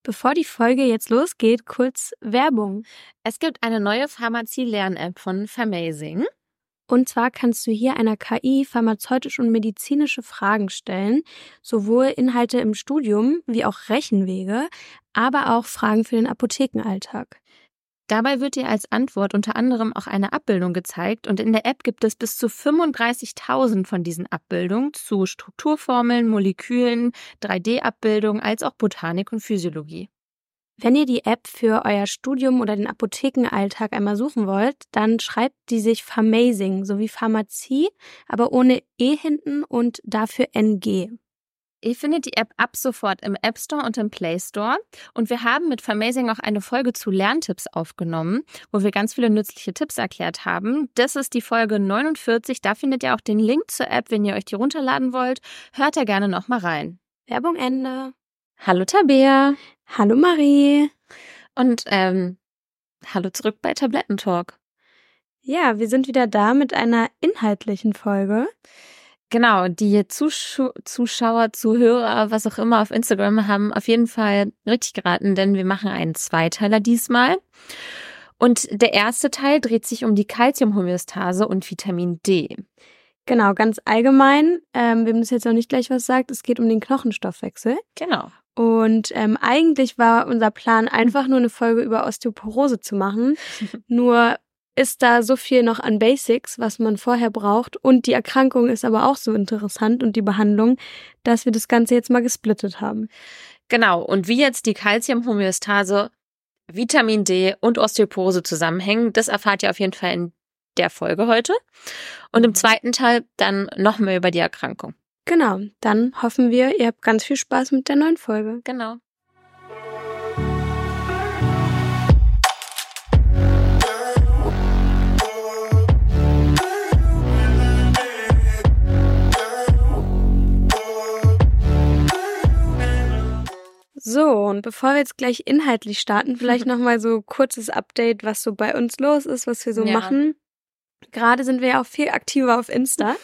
Bevor die Folge jetzt losgeht, kurz Werbung. Es gibt eine neue Pharmazie-Lern-App von Pharmazing. Und zwar kannst du hier einer KI pharmazeutische und medizinische Fragen stellen, sowohl Inhalte im Studium wie auch Rechenwege, aber auch Fragen für den Apothekenalltag. Dabei wird dir als Antwort unter anderem auch eine Abbildung gezeigt und in der App gibt es bis zu 35.000 von diesen Abbildungen zu Strukturformeln, Molekülen, 3D-Abbildungen als auch Botanik und Physiologie. Wenn ihr die App für euer Studium oder den Apothekenalltag einmal suchen wollt, dann schreibt die sich Pharmazing, sowie Pharmazie, aber ohne E hinten und dafür NG. Ihr findet die App ab sofort im App Store und im Play Store. Und wir haben mit Pharmazing auch eine Folge zu Lerntipps aufgenommen, wo wir ganz viele nützliche Tipps erklärt haben. Das ist die Folge 49. Da findet ihr auch den Link zur App, wenn ihr euch die runterladen wollt. Hört da gerne nochmal rein. Werbung Ende. Hallo Tabea. Hallo Marie. Und hallo zurück bei Tablettentalk. Ja, wir sind wieder da mit einer inhaltlichen Folge. Genau, die Zuschauer, Zuhörer, was auch immer auf Instagram haben auf jeden Fall richtig geraten, denn wir machen einen Zweiteiler diesmal. Und der erste Teil dreht sich um die Calciumhomöostase und Vitamin D. Genau, ganz allgemein, wem das jetzt noch nicht gleich was sagt, es geht um den Knochenstoffwechsel. Genau. Und eigentlich war unser Plan, einfach nur eine Folge über Osteoporose zu machen. Nur ist da so viel noch an Basics, was man vorher braucht. Und die Erkrankung ist aber auch so interessant und die Behandlung, dass wir das Ganze jetzt mal gesplittet haben. Genau. Und wie jetzt die Calciumhomöostase, Vitamin D und Osteoporose zusammenhängen, das erfahrt ihr auf jeden Fall in der Folge heute. Und im zweiten Teil dann noch mehr über die Erkrankung. Genau. Dann hoffen wir, ihr habt ganz viel Spaß mit der neuen Folge. Genau. So, und bevor wir jetzt gleich inhaltlich starten, vielleicht nochmal so kurzes Update, was so bei uns los ist, was wir so machen. Gerade sind wir ja auch viel aktiver auf Insta.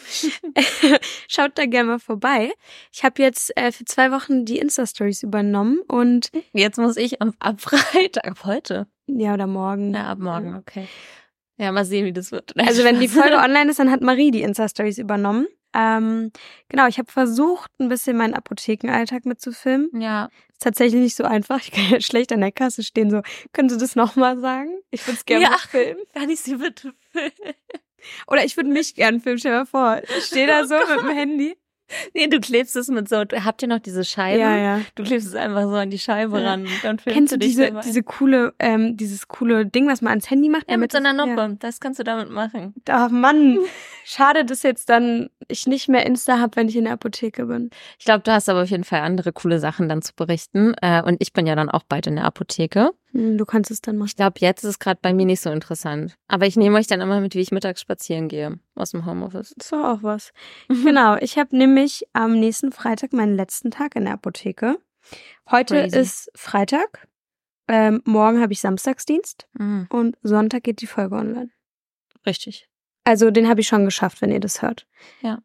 Schaut da gerne mal vorbei. Ich habe jetzt für 2 Wochen die Insta-Stories übernommen und jetzt muss ich ab Freitag, ab heute. Ja, oder morgen. Ja, ab morgen, okay. Ja, mal sehen, wie das wird. Also wenn die Folge online ist, dann hat Marie die Insta-Stories übernommen. Genau, ich habe versucht, ein bisschen meinen Apothekenalltag mitzufilmen. Ja. Ist tatsächlich nicht so einfach. Ich kann ja schlecht an der Kasse stehen. So, können Sie das nochmal sagen? Ich würde es gerne filmen. Kann ich Sie bitte filmen? Oder ich würde mich gerne filmen. Stell dir mal vor, ich stehe da so mit dem Handy. Nee, du klebst es mit so, habt ihr noch diese Scheibe? Ja. Du klebst es einfach so an die Scheibe ran und dann filmst Kennst du du dich dabei. dieses coole Ding, was man ans Handy macht? Ja, mit so einer Noppe. Das kannst du damit machen. Ach Mann, schade, dass jetzt dann ich nicht mehr Insta habe, wenn ich in der Apotheke bin. Ich glaube, du hast aber auf jeden Fall andere coole Sachen dann zu berichten. Und ich bin ja dann auch bald in der Apotheke. Du kannst es dann machen. Ich glaube, jetzt ist es gerade bei mir nicht so interessant. Aber ich nehme euch dann immer mit, wie ich mittags spazieren gehe aus dem Homeoffice. Das ist doch auch was. Genau, ich habe nämlich am nächsten Freitag meinen letzten Tag in der Apotheke. Heute ist Freitag, morgen habe ich Samstagsdienst und Sonntag geht die Folge online. Richtig. Also den habe ich schon geschafft, wenn ihr das hört. Ja.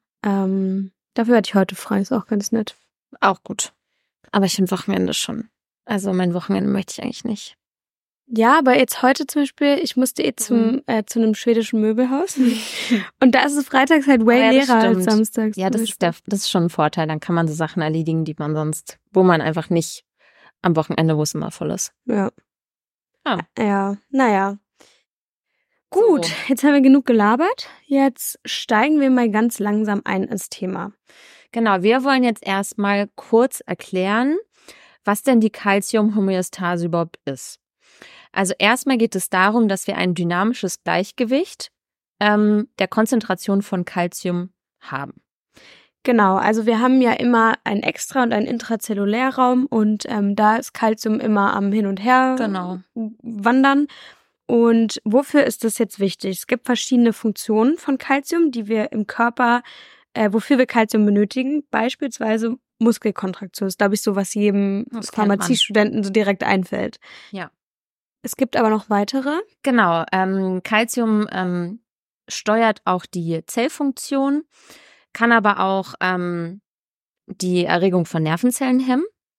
Dafür hatte ich heute frei, ist auch ganz nett. Auch gut. Aber ich finde Wochenende schon. Also mein Wochenende möchte ich eigentlich nicht. Ja, aber jetzt heute zum Beispiel, ich musste zu einem schwedischen Möbelhaus und da ist es freitags halt way leerer als samstags. Ja, das ist schon ein Vorteil. Dann kann man so Sachen erledigen, wo man einfach nicht am Wochenende, wo es immer voll ist. Ja. Ah. Ja, naja. Gut, Jetzt haben wir genug gelabert. Jetzt steigen wir mal ganz langsam ein ins Thema. Genau, wir wollen jetzt erstmal kurz erklären, was denn die Calciumhomöostase überhaupt ist. Also erstmal geht es darum, dass wir ein dynamisches Gleichgewicht der Konzentration von Calcium haben. Genau, also wir haben ja immer einen Extra- und einen Intrazellulärraum und da ist Calcium immer am Hin und Her wandern. Und wofür ist das jetzt wichtig? Es gibt verschiedene Funktionen von Calcium, die wir im Körper, wofür wir Calcium benötigen. Beispielsweise Muskelkontraktion. Das ist, glaube ich, so, was jedem Pharmaziestudenten so direkt einfällt. Ja. Es gibt aber noch weitere. Genau, Calcium steuert auch die Zellfunktion, kann aber auch die Erregung von Nervenzellen hemmen.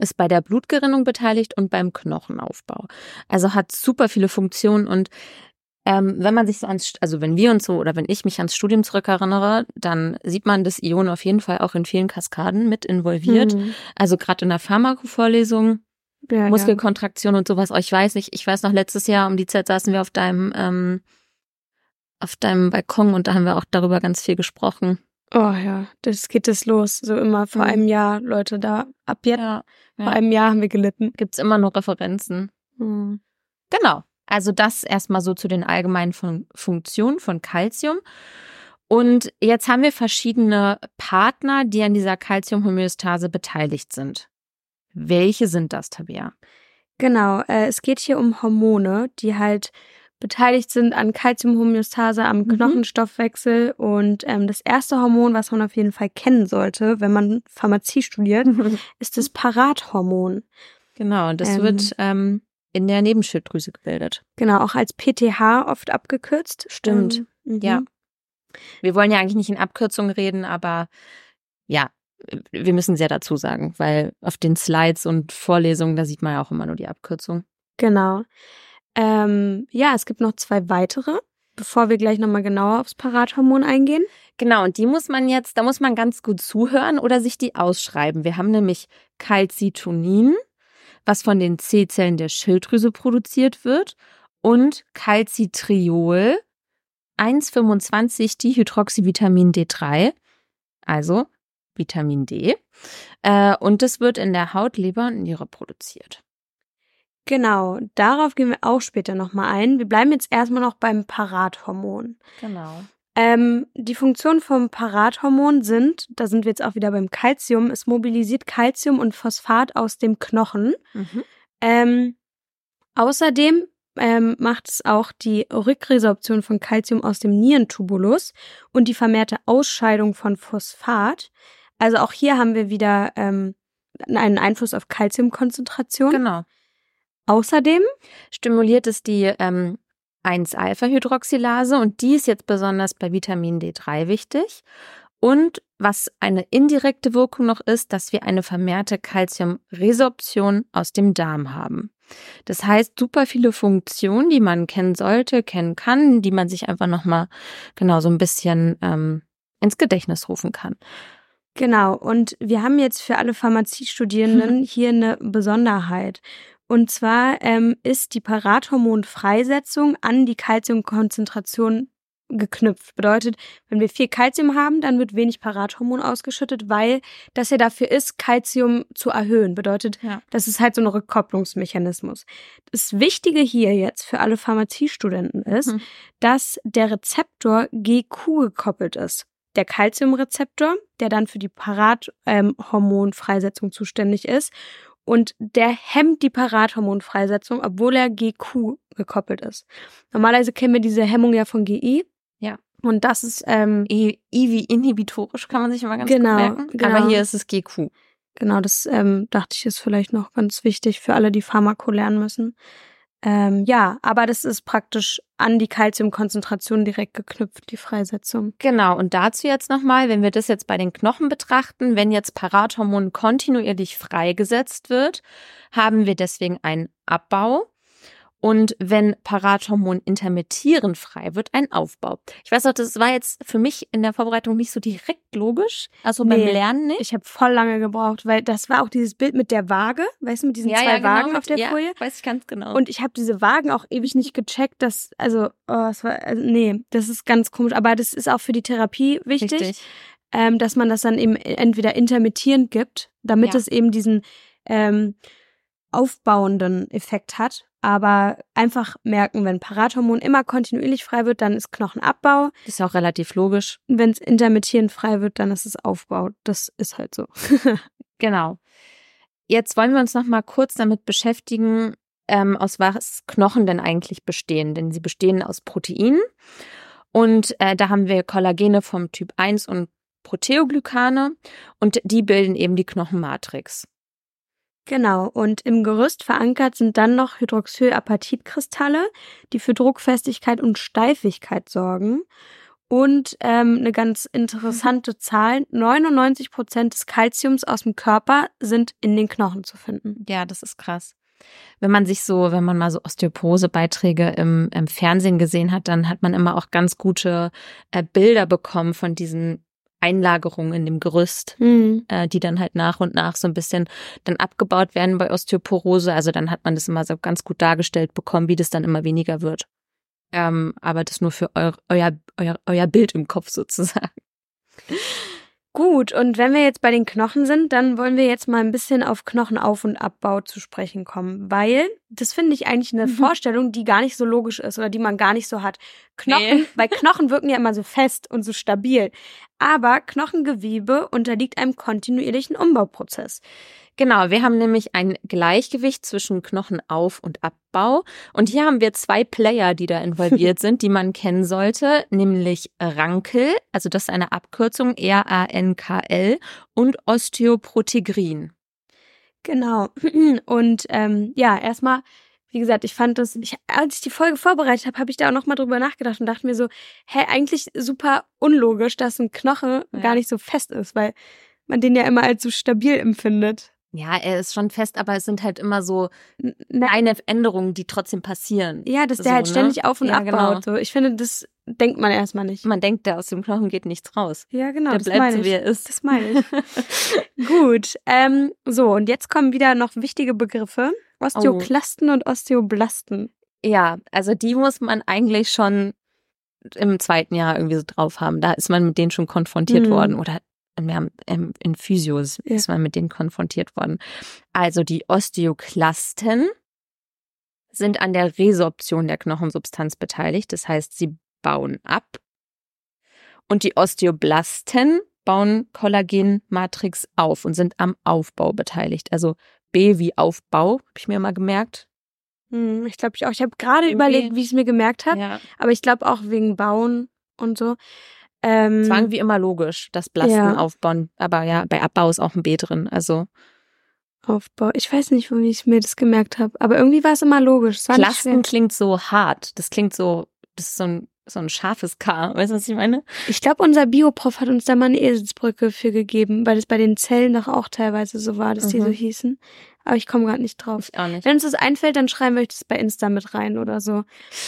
ist bei der Blutgerinnung beteiligt und beim Knochenaufbau. Also hat super viele Funktionen und wenn man sich so wenn wir uns so oder wenn ich mich ans Studium zurückerinnere, dann sieht man das Ion auf jeden Fall auch in vielen Kaskaden mit involviert. Also gerade in der Pharmakovorlesung, Muskelkontraktion und sowas. Ich weiß nicht, ich weiß noch, letztes Jahr um die Zeit saßen wir auf deinem Balkon und da haben wir auch darüber ganz viel gesprochen. Oh ja, das geht es los. So immer vor einem Jahr, Leute, da ab jetzt, vor einem Jahr haben wir gelitten. Gibt's immer nur Referenzen. Genau. Also das erstmal so zu den allgemeinen Funktionen von Calcium. Und jetzt haben wir verschiedene Partner, die an dieser Calciumhomöostase beteiligt sind. Welche sind das, Tabea? Genau, es geht hier um Hormone, die halt beteiligt sind an Calciumhomöostase, am Knochenstoffwechsel. Und das erste Hormon, was man auf jeden Fall kennen sollte, wenn man Pharmazie studiert, ist das Parathormon. Genau, und das wird in der Nebenschilddrüse gebildet. Genau, auch als PTH oft abgekürzt. Stimmt, ja. Wir wollen ja eigentlich nicht in Abkürzungen reden, aber ja, wir müssen sehr dazu sagen, weil auf den Slides und Vorlesungen, da sieht man ja auch immer nur die Abkürzung. Genau. Es gibt noch 2 weitere, bevor wir gleich nochmal genauer aufs Parathormon eingehen. Genau, und da muss man ganz gut zuhören oder sich die ausschreiben. Wir haben nämlich Calcitonin, was von den C-Zellen der Schilddrüse produziert wird, und Calcitriol, 1,25-Dihydroxyvitamin D3, also Vitamin D. Und das wird in der Haut, Leber und Niere produziert. Genau, darauf gehen wir auch später nochmal ein. Wir bleiben jetzt erstmal noch beim Parathormon. Genau. Die Funktionen vom Parathormon sind, da sind wir jetzt auch wieder beim Calcium, es mobilisiert Calcium und Phosphat aus dem Knochen. Außerdem macht es auch die Rückresorption von Calcium aus dem Nierentubulus und die vermehrte Ausscheidung von Phosphat. Also auch hier haben wir wieder einen Einfluss auf Calciumkonzentration. Genau. Außerdem stimuliert es die 1-Alpha-Hydroxylase und die ist jetzt besonders bei Vitamin D3 wichtig. Und was eine indirekte Wirkung noch ist, dass wir eine vermehrte Calciumresorption aus dem Darm haben. Das heißt, super viele Funktionen, die man kennen sollte, kennen kann, die man sich einfach nochmal genau so ein bisschen ins Gedächtnis rufen kann. Genau, und wir haben jetzt für alle Pharmaziestudierenden hier eine Besonderheit. Und zwar ist die Parathormonfreisetzung an die Calciumkonzentration geknüpft. Bedeutet, wenn wir viel Calcium haben, dann wird wenig Parathormon ausgeschüttet, weil das ja dafür ist, Calcium zu erhöhen. Bedeutet, das ist halt so ein Rückkopplungsmechanismus. Das Wichtige hier jetzt für alle Pharmaziestudenten ist, dass der Rezeptor GQ gekoppelt ist. Der Calciumrezeptor, der dann für die Parathormonfreisetzung zuständig ist. Und der hemmt die Parathormonfreisetzung, obwohl er GQ gekoppelt ist. Normalerweise kennen wir diese Hemmung ja von GI. Ja. Und das ist I wie inhibitorisch, kann man sich immer ganz gut merken. Genau. Aber hier ist es GQ. Genau, das dachte ich ist vielleicht noch ganz wichtig für alle, die Pharmako lernen müssen. Aber das ist praktisch an die Calciumkonzentration direkt geknüpft, die Freisetzung. Genau, und dazu jetzt nochmal, wenn wir das jetzt bei den Knochen betrachten, wenn jetzt Parathormon kontinuierlich freigesetzt wird, haben wir deswegen einen Abbau. Und wenn Parathormon intermittierend frei wird, ein Aufbau. Ich weiß auch, das war jetzt für mich in der Vorbereitung nicht so direkt logisch, also beim Lernen nicht. Ich habe voll lange gebraucht, weil das war auch dieses Bild mit der Waage, weißt du, mit diesen 2 Wagen auf der Folie. Weiß ich ganz genau. Und ich habe diese Wagen auch ewig nicht gecheckt, das ist ganz komisch, aber das ist auch für die Therapie wichtig. Dass man das dann eben entweder intermittierend gibt, damit es eben diesen aufbauenden Effekt hat. Aber einfach merken, wenn Parathormon immer kontinuierlich frei wird, dann ist Knochenabbau. Das ist auch relativ logisch. Wenn es intermittierend frei wird, dann ist es Aufbau. Das ist halt so. Genau. Jetzt wollen wir uns noch mal kurz damit beschäftigen, aus was Knochen denn eigentlich bestehen. Denn sie bestehen aus Proteinen. Und da haben wir Kollagene vom Typ 1 und Proteoglykane. Und die bilden eben die Knochenmatrix. Genau, und im Gerüst verankert sind dann noch Hydroxylapatitkristalle, die für Druckfestigkeit und Steifigkeit sorgen. Und eine ganz interessante Zahl, 99% des Kalziums aus dem Körper sind in den Knochen zu finden. Ja, das ist krass. Wenn man mal so Osteoporose-Beiträge im Fernsehen gesehen hat, dann hat man immer auch ganz gute Bilder bekommen von diesen Einlagerungen in dem Gerüst, die dann halt nach und nach so ein bisschen dann abgebaut werden bei Osteoporose. Also dann hat man das immer so ganz gut dargestellt bekommen, wie das dann immer weniger wird. Aber das nur für euer Bild im Kopf sozusagen. Gut, und wenn wir jetzt bei den Knochen sind, dann wollen wir jetzt mal ein bisschen auf Knochenauf- und Abbau zu sprechen kommen, weil das finde ich eigentlich eine Vorstellung, die gar nicht so logisch ist oder die man gar nicht so hat. Weil Knochen wirken ja immer so fest und so stabil, aber Knochengewebe unterliegt einem kontinuierlichen Umbauprozess. Genau, wir haben nämlich ein Gleichgewicht zwischen Knochenauf- und Abbau. Und hier haben wir 2 Player, die da involviert sind, die man kennen sollte, nämlich Rankel, also das ist eine Abkürzung, RANKL, und Osteoprotegrin. Genau. Und erstmal, wie gesagt, ich fand das, als ich die Folge vorbereitet habe, habe ich da auch nochmal drüber nachgedacht und dachte mir so, eigentlich super unlogisch, dass ein Knochen gar nicht so fest ist, weil man den ja immer als so stabil empfindet. Ja, er ist schon fest, aber es sind halt immer so kleine Änderungen, die trotzdem passieren. Ja, dass der halt ständig auf und abbaut. Genau. So. Ich finde, das denkt man erstmal nicht. Man denkt, aus dem Knochen geht nichts raus. Ja, genau. Der bleibt so, wie er ist. Das meine ich. Gut. Und jetzt kommen wieder noch wichtige Begriffe. Osteoklasten und Osteoblasten. Ja, also die muss man eigentlich schon im 2. Jahr irgendwie so drauf haben. Da ist man mit denen schon konfrontiert worden. Oder wir haben in Physios ist man mit denen konfrontiert worden. Also die Osteoklasten sind an der Resorption der Knochensubstanz beteiligt. Das heißt, sie bauen ab. Und die Osteoblasten bauen Kollagenmatrix auf und sind am Aufbau beteiligt. Also B wie Aufbau, habe ich mir mal gemerkt. Ich glaube ich auch. Ich habe gerade überlegt, wie ich es mir gemerkt habe. Ja. Aber ich glaube auch wegen Bauen und so. Es war irgendwie immer logisch, das Blasten aufbauen. Aber ja, bei Abbau ist auch ein B drin. Also Aufbau. Ich weiß nicht, wie ich mir das gemerkt habe. Aber irgendwie war es immer logisch. Klasten klingt so hart. Das klingt so, das ist so ein scharfes K. Weißt du, was ich meine? Ich glaube, unser Bioprof hat uns da mal eine Eselsbrücke für gegeben, weil es bei den Zellen doch auch teilweise so war, dass die so hießen. Aber ich komme gerade nicht drauf. Ich auch nicht. Wenn uns das einfällt, dann schreiben wir euch das bei Insta mit rein oder so.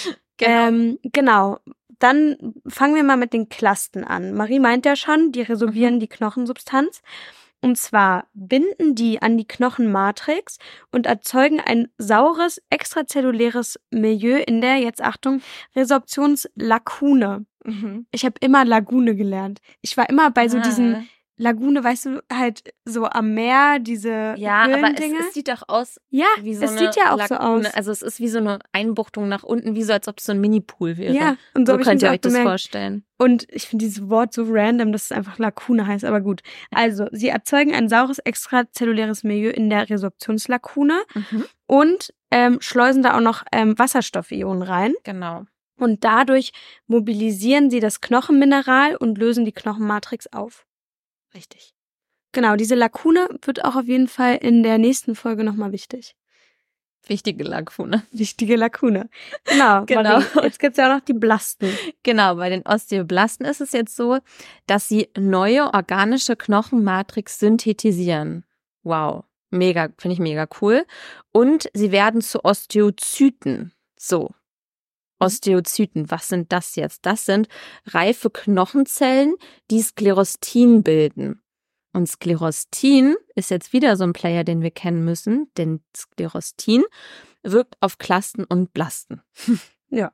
Genau. Dann fangen wir mal mit den Klasten an. Marie meint ja schon, die resorbieren die Knochensubstanz. Und zwar binden die an die Knochenmatrix und erzeugen ein saures, extrazelluläres Milieu in der, jetzt Achtung, Resorptionslakune. Ich habe immer Lagune gelernt. Ich war immer bei so diesen Lagune, weißt du, halt so am Meer, diese Höhlendinge. Aber es sieht doch aus wie so es sieht ja auch Lagune. so aus. Also es ist wie so eine Einbuchtung nach unten, wie so, als ob es so ein Mini-Pool wäre. Ja, und so könnt ihr euch das vorstellen. Und ich finde dieses Wort so random, dass es einfach Lagune heißt, aber gut. Also, sie erzeugen ein saures extrazelluläres Milieu in der Resorptionslakune und schleusen da auch noch Wasserstoffionen rein. Genau. Und dadurch mobilisieren sie das Knochenmineral und lösen die Knochenmatrix auf. Richtig. Genau, diese Lakune wird auch auf jeden Fall in der nächsten Folge nochmal wichtig. Wichtige Lakune. Wichtige Lakune. Genau. Marie, jetzt gibt's ja auch noch die Blasten. Genau, bei den Osteoblasten ist es jetzt so, dass sie neue organische Knochenmatrix synthetisieren. Wow, mega, finde ich mega cool. Und sie werden zu Osteozyten. So. Osteozyten, was sind das jetzt? Das sind reife Knochenzellen, die Sklerostin bilden. Und Sklerostin ist jetzt wieder so ein Player, den wir kennen müssen, denn Sklerostin wirkt auf Klasten und Blasten. Ja.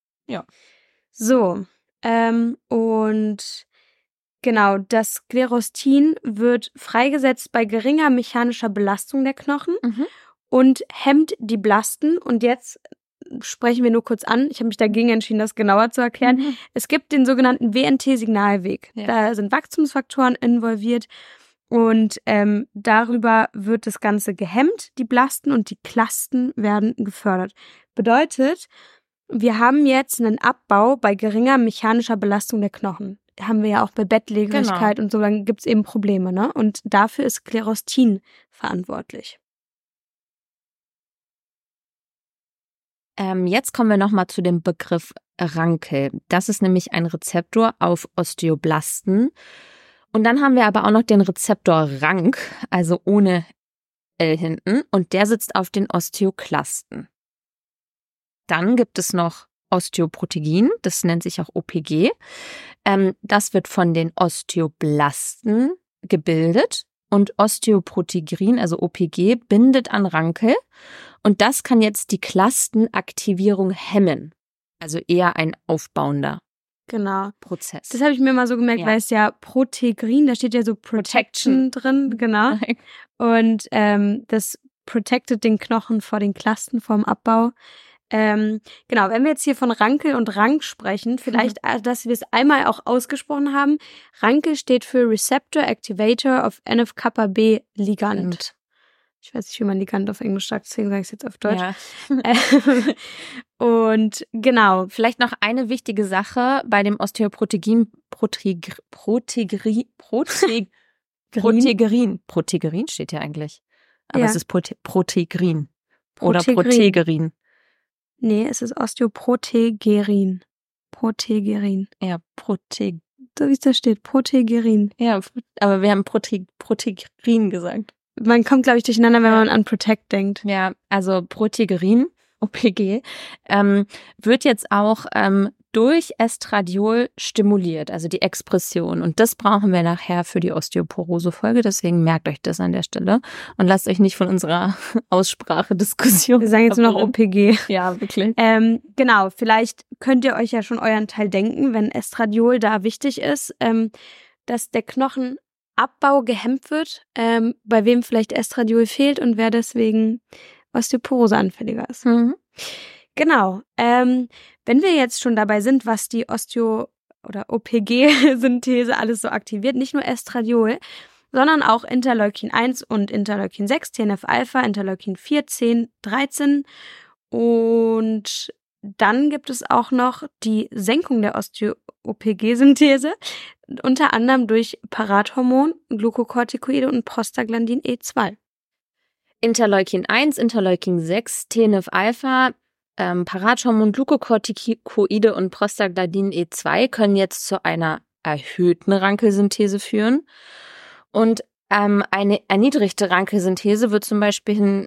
So, und genau, das Sklerostin wird freigesetzt bei geringer mechanischer Belastung der Knochen und hemmt die Blasten. Und jetzt sprechen wir nur kurz an. Ich habe mich dagegen entschieden, das genauer zu erklären. Es gibt den sogenannten WNT-Signalweg. Ja. Da sind Wachstumsfaktoren involviert und darüber wird das Ganze gehemmt, die Blasten, und die Klasten werden gefördert. Bedeutet, wir haben jetzt einen Abbau bei geringer mechanischer Belastung der Knochen. Haben wir ja auch bei Bettlägerigkeit und so, dann gibt es eben Probleme, ne? Und dafür ist Sklerostin verantwortlich. Jetzt kommen wir nochmal zu dem Begriff Rankel. Das ist nämlich ein Rezeptor auf Osteoblasten. Und dann haben wir aber auch noch den Rezeptor Rank, also ohne L hinten. Und der sitzt auf den Osteoklasten. Dann gibt es noch Osteoprotegin, das nennt sich auch OPG. Das wird von den Osteoblasten gebildet. Und Osteoprotegin, also OPG, bindet an Rankel. Und das kann jetzt die Klastenaktivierung hemmen. Also eher ein aufbauender Prozess. Das habe ich mir mal so gemerkt, weil es ja Protegrin, da steht ja so Protection drin, genau. Und das protected den Knochen vor den Klasten, vor dem Abbau. Wenn wir jetzt hier von Rankel und Rank sprechen, vielleicht, dass wir es einmal auch ausgesprochen haben. Rankel steht für Receptor Activator of NF-kappa-B Ligand. Ich weiß nicht, wie man Ligand auf Englisch sagt, deswegen sage ich es jetzt auf Deutsch. Ja. Und genau. Vielleicht noch eine wichtige Sache bei dem Osteoprotegin, Protegrin steht ja eigentlich. Aber es ist Protegrin. Oder Protegerin. Nee, es ist Osteoprotegerin. Protegerin. Ja, so wie es da steht, Protegerin. Ja, aber wir haben Protegerin gesagt. Man kommt, glaube ich, durcheinander, wenn man an Protect denkt. Ja, also Protegerin, OPG, wird jetzt auch durch Estradiol stimuliert, also die Expression. Und das brauchen wir nachher für die Osteoporose-Folge, deswegen merkt euch das an der Stelle und lasst euch nicht von unserer Aussprache-Diskussion. Wir sagen jetzt nur noch OPG. Ja, wirklich. Genau, vielleicht könnt ihr euch ja schon euren Teil denken, wenn Estradiol da wichtig ist, dass der Knochenabbau gehemmt wird, bei wem vielleicht Estradiol fehlt und wer deswegen Osteoporose anfälliger ist. Mhm. Genau. Wenn wir jetzt schon dabei sind, was die oder OPG-Synthese alles so aktiviert, nicht nur Estradiol, sondern auch Interleukin 1 und Interleukin 6, TNF-Alpha, Interleukin 4, 10, 13 und dann gibt es auch noch die Senkung der OPG-Synthese, unter anderem durch Parathormon, Glucocorticoide und Prostaglandin E2. Interleukin 1, Interleukin 6, TNF-Alpha, Parathormon, Glucocorticoide und Prostaglandin E2 können jetzt zu einer erhöhten Rankelsynthese führen. Und eine erniedrigte Rankelsynthese wird zum Beispiel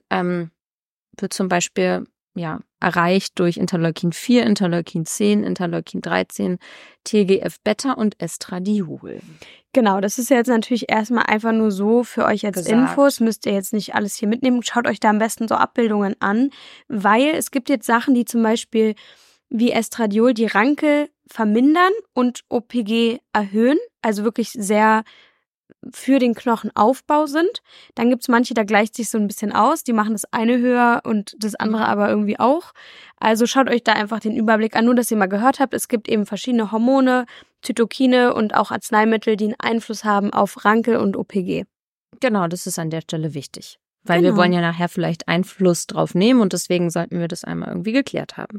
erreicht durch Interleukin 4, Interleukin 10, Interleukin 13, TGF-Beta und Estradiol. Genau, das ist jetzt natürlich erstmal einfach nur so für euch als Infos. Müsst ihr jetzt nicht alles hier mitnehmen. Schaut euch da am besten so Abbildungen an, weil es gibt jetzt Sachen, die zum Beispiel wie Estradiol die Rankel vermindern und OPG erhöhen, also wirklich sehr für den Knochenaufbau sind. Dann gibt es manche, da gleicht sich so ein bisschen aus. Die machen das eine höher und das andere aber irgendwie auch. Also schaut euch da einfach den Überblick an. Nur, dass ihr mal gehört habt, es gibt eben verschiedene Hormone, Zytokine und auch Arzneimittel, die einen Einfluss haben auf Rankel und OPG. Genau, das ist an der Stelle wichtig. Weil wir wollen ja nachher vielleicht Einfluss drauf nehmen und deswegen sollten wir das einmal irgendwie geklärt haben.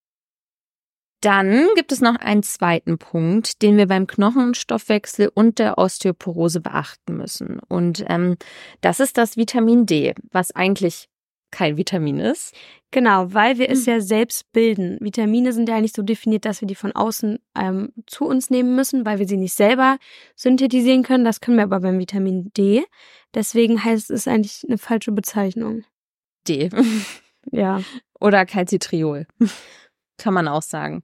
Dann gibt es noch einen zweiten Punkt, den wir beim Knochenstoffwechsel und der Osteoporose beachten müssen. Und das ist das Vitamin D, was eigentlich kein Vitamin ist. Genau, weil wir es ja selbst bilden. Vitamine sind ja nicht so definiert, dass wir die von außen zu uns nehmen müssen, weil wir sie nicht selber synthetisieren können. Das können wir aber beim Vitamin D. Deswegen heißt es eigentlich eine falsche Bezeichnung. D. Ja. Oder Calcitriol. Kann man auch sagen.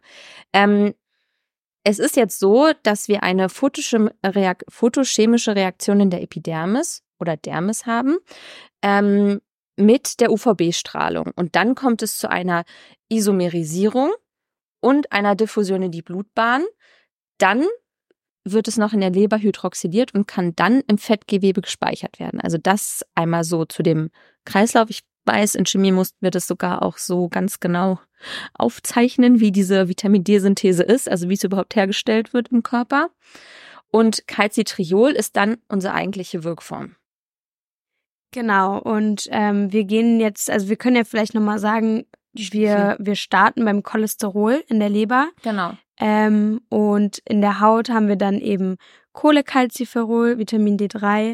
Es ist jetzt so, dass wir eine photochemische Reaktion in der Epidermis oder Dermis haben mit der UVB-Strahlung. Und dann kommt es zu einer Isomerisierung und einer Diffusion in die Blutbahn. Dann wird es noch in der Leber hydroxyliert und kann dann im Fettgewebe gespeichert werden. Also das einmal so zu dem Kreislauf. Ich weiß, in Chemie mussten wir das sogar auch so ganz genau aufzeichnen, wie diese Vitamin-D-Synthese ist, also wie es überhaupt hergestellt wird im Körper. Und Calcitriol ist dann unsere eigentliche Wirkform. Genau, und wir können ja vielleicht nochmal sagen, wir starten beim Cholesterol in der Leber. Genau. Und in der Haut haben wir dann eben Cholecalciferol, Vitamin D3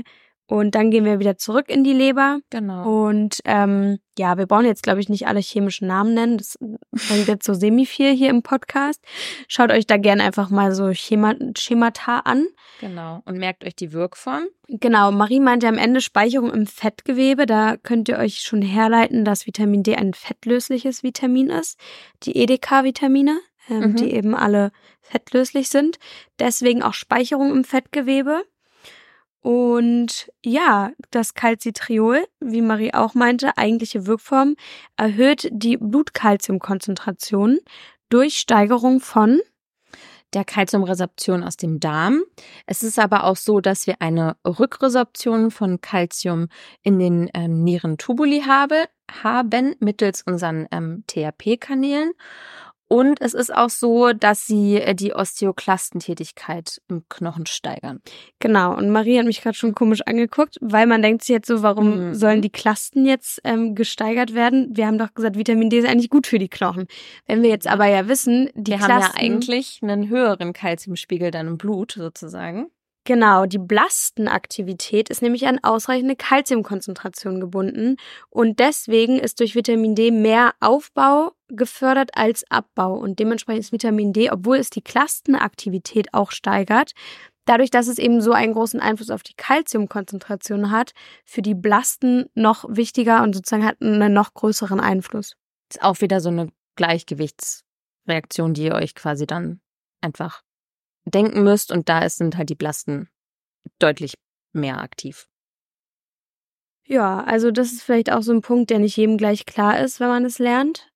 Und dann gehen wir wieder zurück in die Leber. Genau. Und wir brauchen jetzt, glaube ich, nicht alle chemischen Namen nennen. Das bringt jetzt so semi-viel hier im Podcast. Schaut euch da gerne einfach mal so Schemata an. Genau. Und merkt euch die Wirkform. Genau. Marie meinte am Ende Speicherung im Fettgewebe. Da könnt ihr euch schon herleiten, dass Vitamin D ein fettlösliches Vitamin ist. Die EDK-Vitamine, die eben alle fettlöslich sind. Deswegen auch Speicherung im Fettgewebe. Und ja, das Calcitriol, wie Marie auch meinte, eigentliche Wirkform, erhöht die Blutkalziumkonzentration durch Steigerung von der Calciumresorption aus dem Darm. Es ist aber auch so, dass wir eine Rückresorption von Calcium in den Nierentubuli haben mittels unseren TRP-Kanälen. Und es ist auch so, dass sie die Osteoklastentätigkeit im Knochen steigern. Genau, und Marie hat mich gerade schon komisch angeguckt, weil man denkt sich jetzt so, warum sollen die Klasten jetzt gesteigert werden? Wir haben doch gesagt, Vitamin D ist eigentlich gut für die Knochen. Wenn wir jetzt aber ja wissen, die Klasten... Wir haben ja eigentlich einen höheren Calciumspiegel dann im Blut sozusagen. Genau, die Blastenaktivität ist nämlich an ausreichende Calciumkonzentration gebunden und deswegen ist durch Vitamin D mehr Aufbau gefördert als Abbau und dementsprechend ist Vitamin D, obwohl es die Klastenaktivität auch steigert, dadurch, dass es eben so einen großen Einfluss auf die Calciumkonzentration hat, für die Blasten noch wichtiger und sozusagen hat einen noch größeren Einfluss. Ist auch wieder so eine Gleichgewichtsreaktion, die ihr euch quasi dann einfach denken müsst und sind halt die Blasten deutlich mehr aktiv. Ja, also das ist vielleicht auch so ein Punkt, der nicht jedem gleich klar ist, wenn man es lernt.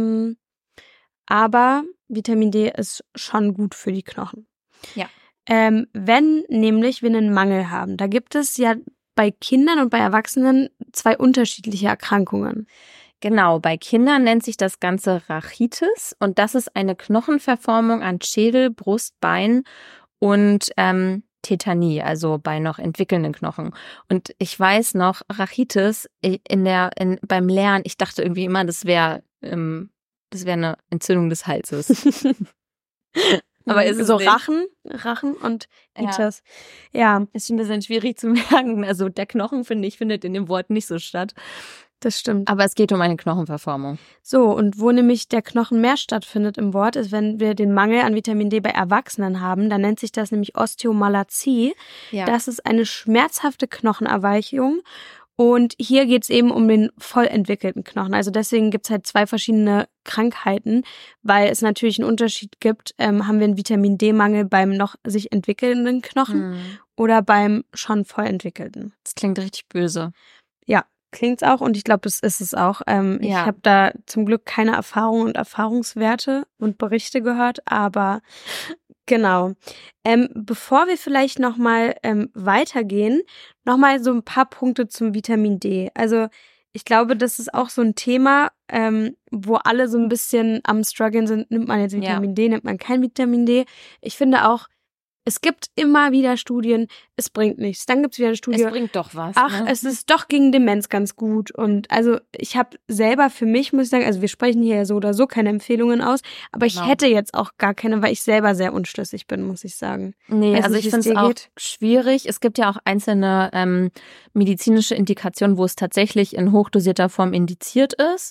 Aber Vitamin D ist schon gut für die Knochen. Ja. Wenn nämlich wir einen Mangel haben, da gibt es ja bei Kindern und bei Erwachsenen 2 unterschiedliche Erkrankungen. Genau, bei Kindern nennt sich das Ganze Rachitis und das ist eine Knochenverformung an Schädel, Brust, Bein und Tetanie, also bei noch entwickelnden Knochen. Und ich weiß noch, Rachitis beim Lernen, ich dachte irgendwie immer, das wäre eine Entzündung des Halses. Aber ist es so nicht? Rachen und Itis. Ja. Ist schon ein bisschen schwierig zu merken. Also der Knochen, finde ich, findet in dem Wort nicht so statt. Das stimmt. Aber es geht um eine Knochenverformung. So, und wo nämlich der Knochen mehr stattfindet im Wort, ist, wenn wir den Mangel an Vitamin D bei Erwachsenen haben, dann nennt sich das nämlich Osteomalazie. Ja. Das ist eine schmerzhafte Knochenerweichung. Und hier geht es eben um den voll entwickelten Knochen. Also deswegen gibt es halt 2 verschiedene Krankheiten, weil es natürlich einen Unterschied gibt. Haben wir einen Vitamin-D-Mangel beim noch sich entwickelnden Knochen oder beim schon voll entwickelten? Das klingt richtig böse. Ja, klingt's auch und ich glaube, das ist es auch. Ich habe da zum Glück keine Erfahrungen und Erfahrungswerte und Berichte gehört, aber genau. Bevor wir vielleicht nochmal weitergehen, nochmal so ein paar Punkte zum Vitamin D. Also ich glaube, das ist auch so ein Thema, wo alle so ein bisschen am struggeln sind. Nimmt man jetzt Vitamin D, nimmt man kein Vitamin D? Ich finde auch, es gibt immer wieder Studien, es bringt nichts. Dann gibt es wieder eine Studie. Es bringt doch was. Ach, es ist doch gegen Demenz ganz gut. Und also ich habe selber für mich, muss ich sagen, also wir sprechen hier ja so oder so keine Empfehlungen aus, aber ich hätte jetzt auch gar keine, weil ich selber sehr unschlüssig bin, muss ich sagen. Nee, also ich finde es auch schwierig. Es gibt ja auch einzelne medizinische Indikationen, wo es tatsächlich in hochdosierter Form indiziert ist.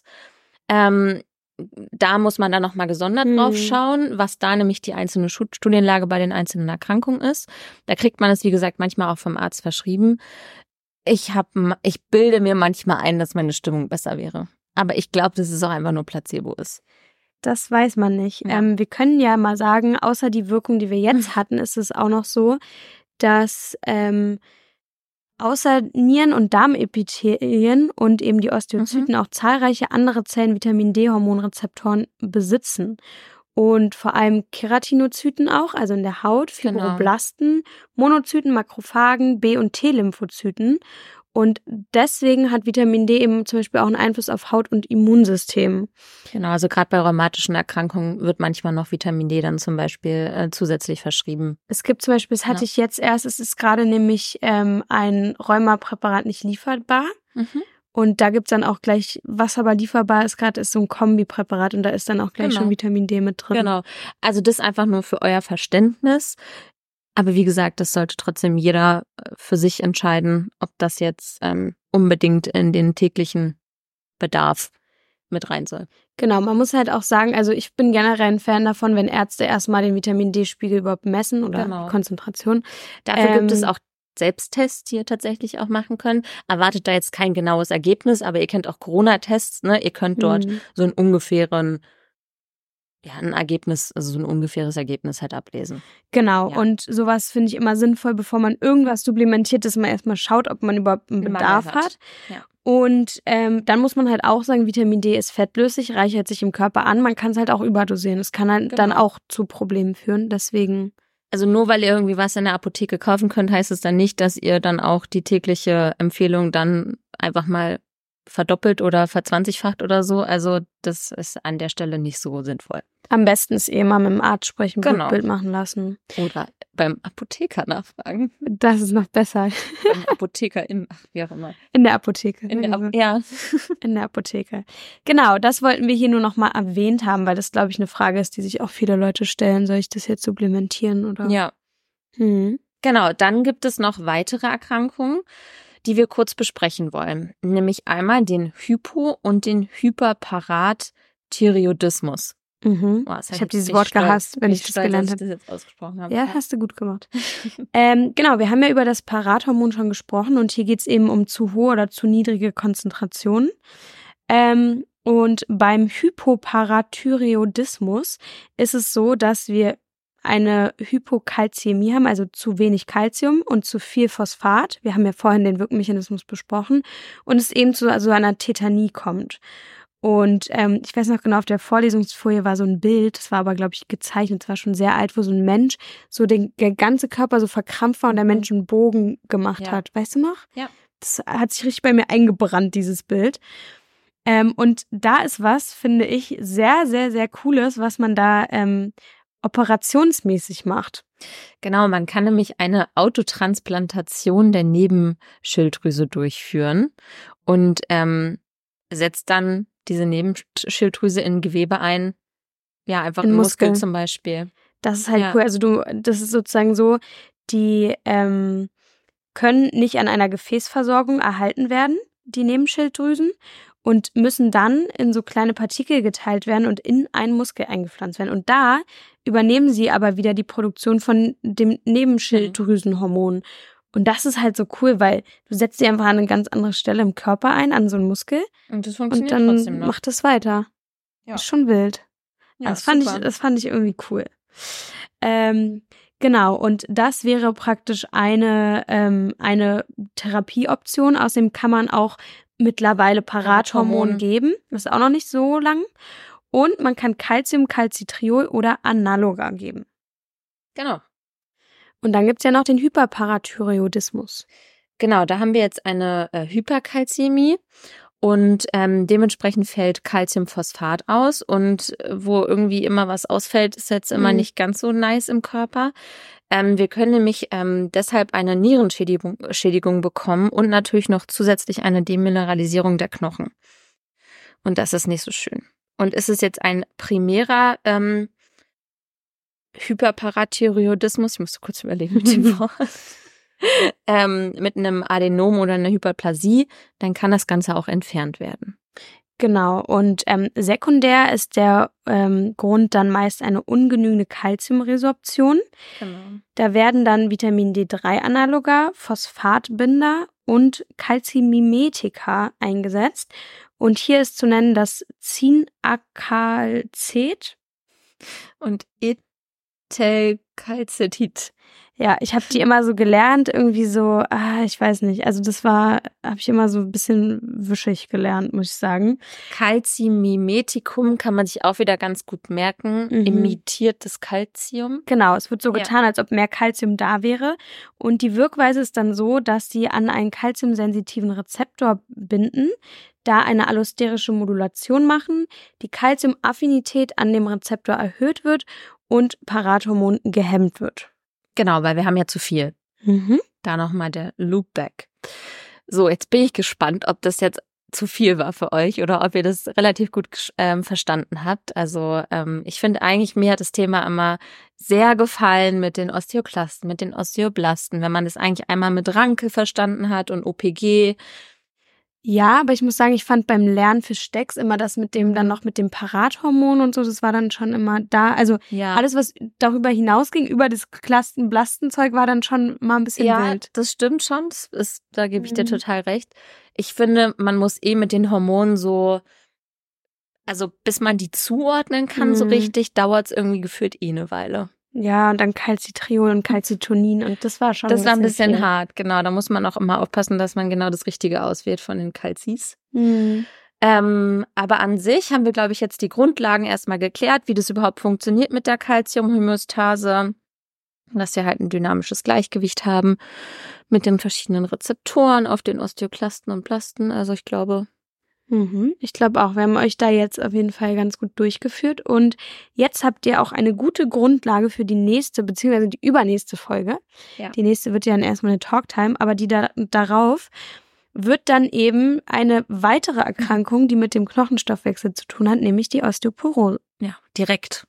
Da muss man dann nochmal gesondert drauf schauen, was da nämlich die einzelne Studienlage bei den einzelnen Erkrankungen ist. Da kriegt man es, wie gesagt, manchmal auch vom Arzt verschrieben. Ich bilde mir manchmal ein, dass meine Stimmung besser wäre. Aber ich glaube, dass es auch einfach nur Placebo ist. Das weiß man nicht. Ja. Wir können ja mal sagen, außer die Wirkung, die wir jetzt hatten, ist es auch noch so, dass außer Nieren- und Darmepithelien und eben die Osteozyten auch zahlreiche andere Zellen Vitamin-D-Hormonrezeptoren besitzen. Und vor allem Keratinozyten auch, also in der Haut, Fibroblasten, Monozyten, Makrophagen, B- und T-Lymphozyten. Und deswegen hat Vitamin D eben zum Beispiel auch einen Einfluss auf Haut- und Immunsystem. Genau, also gerade bei rheumatischen Erkrankungen wird manchmal noch Vitamin D dann zum Beispiel zusätzlich verschrieben. Es gibt zum Beispiel, das hatte ich jetzt erst, es ist gerade nämlich ein Rheumapräparat nicht lieferbar. Und da gibt's dann auch gleich, was aber lieferbar ist gerade, ist so ein Kombipräparat und da ist dann auch gleich schon Vitamin D mit drin. Genau, also das einfach nur für euer Verständnis. Aber wie gesagt, das sollte trotzdem jeder für sich entscheiden, ob das jetzt unbedingt in den täglichen Bedarf mit rein soll. Genau, man muss halt auch sagen, also ich bin generell ein Fan davon, wenn Ärzte erstmal den Vitamin-D-Spiegel überhaupt messen oder die Konzentration. Dafür gibt es auch Selbsttests, die ihr tatsächlich auch machen könnt. Erwartet da jetzt kein genaues Ergebnis, aber ihr kennt auch Corona-Tests, ne? Ihr könnt dort so einen ungefähren, ein Ergebnis, also so ein ungefähres Ergebnis halt ablesen. Genau, und sowas finde ich immer sinnvoll, bevor man irgendwas supplementiert, dass man erstmal schaut, ob man überhaupt einen Bedarf hat. Ja. Und dann muss man halt auch sagen, Vitamin D ist fettlöslich, reichert sich im Körper an. Man kann es halt auch überdosieren. Es kann halt dann auch zu Problemen führen, deswegen... Also nur weil ihr irgendwie was in der Apotheke kaufen könnt, heißt es dann nicht, dass ihr dann auch die tägliche Empfehlung dann einfach mal verdoppelt oder verzwanzigfacht oder so. Also das ist an der Stelle nicht so sinnvoll. Am besten ist mal mit dem Arzt sprechen, Blutbild machen lassen. Oder beim Apotheker nachfragen. Das ist noch besser. Beim Apotheker wie auch immer. In der Apotheke. In der Apotheke. Genau, das wollten wir hier nur noch mal erwähnt haben, weil das, glaube ich, eine Frage ist, die sich auch viele Leute stellen. Soll ich das jetzt supplementieren oder? Ja. Genau, dann gibt es noch weitere Erkrankungen, die wir kurz besprechen wollen. Nämlich einmal den Hypo- und den Hyperparathyreoidismus. Ich habe dieses Wort gehasst, wenn ich das gelernt habe. Das jetzt ausgesprochen habe. Ja, hast du gut gemacht. Genau, wir haben ja über das Parathormon schon gesprochen und hier geht es eben um zu hohe oder zu niedrige Konzentrationen. Und beim Hypoparathyreoidismus ist es so, dass wir eine Hypokalzämie haben, also zu wenig Kalzium und zu viel Phosphat. Wir haben ja vorhin den Wirkmechanismus besprochen und es eben zu so einer Tetanie kommt. Und ich weiß noch genau, auf der Vorlesungsfolie war so ein Bild, das war aber, glaube ich, gezeichnet, es war schon sehr alt, wo so ein Mensch so der ganze Körper so verkrampft war und der Mensch einen Bogen gemacht hat. Weißt du noch? Ja. Das hat sich richtig bei mir eingebrannt, dieses Bild. Und da ist was, finde ich, sehr, sehr, sehr Cooles, was man da operationsmäßig macht. Genau, man kann nämlich eine Autotransplantation der Nebenschilddrüse durchführen und setzt dann diese Nebenschilddrüse in Gewebe ein, einfach in Muskeln zum Beispiel. Das ist halt cool. Also das ist sozusagen so, die können nicht an einer Gefäßversorgung erhalten werden, die Nebenschilddrüsen, und müssen dann in so kleine Partikel geteilt werden und in einen Muskel eingepflanzt werden. Und da übernehmen sie aber wieder die Produktion von dem Nebenschilddrüsenhormon. Und das ist halt so cool, weil du setzt sie einfach an eine ganz andere Stelle im Körper ein, an so einen Muskel. Und das funktioniert und dann trotzdem noch. Macht es weiter. Ja. Ist schon wild. Ja, das fand ich irgendwie cool. Genau, und das wäre praktisch eine Therapieoption. Außerdem kann man auch mittlerweile Parathormon geben. Das ist auch noch nicht so lang. Und man kann Calcium, Calcitriol oder Analoga geben. Genau. Und dann gibt's ja noch den Hyperparathyreoidismus. Genau, da haben wir jetzt eine Hyperkalzämie und dementsprechend fällt Calciumphosphat aus und wo irgendwie immer was ausfällt, ist jetzt immer nicht ganz so nice im Körper. Wir können nämlich deshalb eine Nierenschädigung bekommen und natürlich noch zusätzlich eine Demineralisierung der Knochen. Und das ist nicht so schön. Und ist es jetzt ein primärer Hyperparathyreoidismus, ich musste kurz überlegen mit dem Wort, mit einem Adenom oder einer Hyperplasie, dann kann das Ganze auch entfernt werden. Genau, und sekundär ist der Grund dann meist eine ungenügende Calciumresorption. Genau. Da werden dann Vitamin D3-Analoga, Phosphatbinder und Calcimimetika eingesetzt. Und hier ist zu nennen das Cinacalcet und Etelcalcetit. Ja, ich habe die immer so gelernt, irgendwie so, ich weiß nicht, also das habe ich immer so ein bisschen wischig gelernt, muss ich sagen. Calcimimetikum kann man sich auch wieder ganz gut merken, imitiert das Calcium. Genau, es wird so getan, als ob mehr Calcium da wäre und die Wirkweise ist dann so, dass sie an einen calciumsensitiven Rezeptor binden, da eine allosterische Modulation machen, die Calciumaffinität an dem Rezeptor erhöht wird und Parathormon gehemmt wird. Genau, weil wir haben ja zu viel. Da nochmal der Loopback. So, jetzt bin ich gespannt, ob das jetzt zu viel war für euch oder ob ihr das relativ gut verstanden habt. Also ich finde eigentlich, mir hat das Thema immer sehr gefallen mit den Osteoklasten, mit den Osteoblasten, wenn man das eigentlich einmal mit Ranke verstanden hat und OPG. Ja, aber ich muss sagen, ich fand beim Lernen für Stecks immer das mit dem, dann noch mit dem Parathormon und so, das war dann schon immer da. Also alles, was darüber hinausging, über das Blastenzeug, war dann schon mal ein bisschen wild. Ja, das stimmt schon. Da gebe ich dir total recht. Ich finde, man muss mit den Hormonen so, also bis man die zuordnen kann so richtig, dauert es irgendwie gefühlt eine Weile. Ja, und dann Calcitriol und Calcitonin und das war schon ein bisschen hart, genau. Da muss man auch immer aufpassen, dass man genau das Richtige auswählt von den Calcis. Aber an sich haben wir, glaube ich, jetzt die Grundlagen erstmal geklärt, wie das überhaupt funktioniert mit der Calciumhomöostase. Dass wir halt ein dynamisches Gleichgewicht haben mit den verschiedenen Rezeptoren auf den Osteoklasten und Blasten. Also ich glaube... Ich glaube auch, wir haben euch da jetzt auf jeden Fall ganz gut durchgeführt und jetzt habt ihr auch eine gute Grundlage für die nächste, beziehungsweise die übernächste Folge. Ja. Die nächste wird ja dann erstmal eine Talktime, aber die darauf wird dann eben eine weitere Erkrankung, die mit dem Knochenstoffwechsel zu tun hat, nämlich die Osteoporose. Ja, direkt.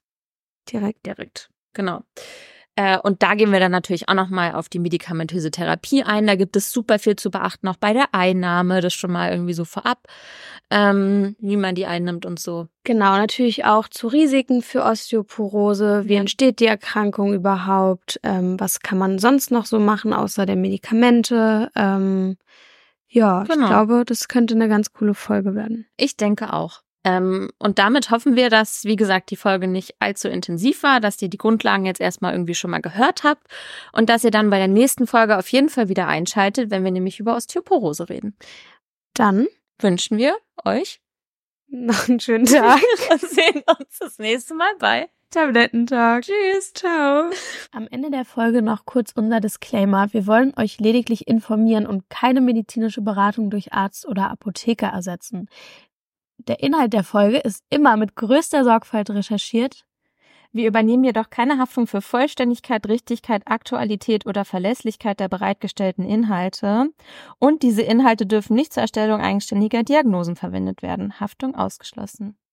Genau. Und da gehen wir dann natürlich auch nochmal auf die medikamentöse Therapie ein. Da gibt es super viel zu beachten, auch bei der Einnahme, das schon mal irgendwie so vorab, wie man die einnimmt und so. Genau, natürlich auch zu Risiken für Osteoporose. Wie entsteht die Erkrankung überhaupt? Was kann man sonst noch so machen, außer der Medikamente? Ich glaube, das könnte eine ganz coole Folge werden. Ich denke auch. Und damit hoffen wir, dass, wie gesagt, die Folge nicht allzu intensiv war, dass ihr die Grundlagen jetzt erstmal irgendwie schon mal gehört habt und dass ihr dann bei der nächsten Folge auf jeden Fall wieder einschaltet, wenn wir nämlich über Osteoporose reden. Dann wünschen wir euch noch einen schönen Tag. Wir sehen uns das nächste Mal bei Tablettentag. Tschüss, ciao. Am Ende der Folge noch kurz unser Disclaimer. Wir wollen euch lediglich informieren und keine medizinische Beratung durch Arzt oder Apotheker ersetzen. Der Inhalt der Folge ist immer mit größter Sorgfalt recherchiert. Wir übernehmen jedoch keine Haftung für Vollständigkeit, Richtigkeit, Aktualität oder Verlässlichkeit der bereitgestellten Inhalte. Und diese Inhalte dürfen nicht zur Erstellung eigenständiger Diagnosen verwendet werden. Haftung ausgeschlossen.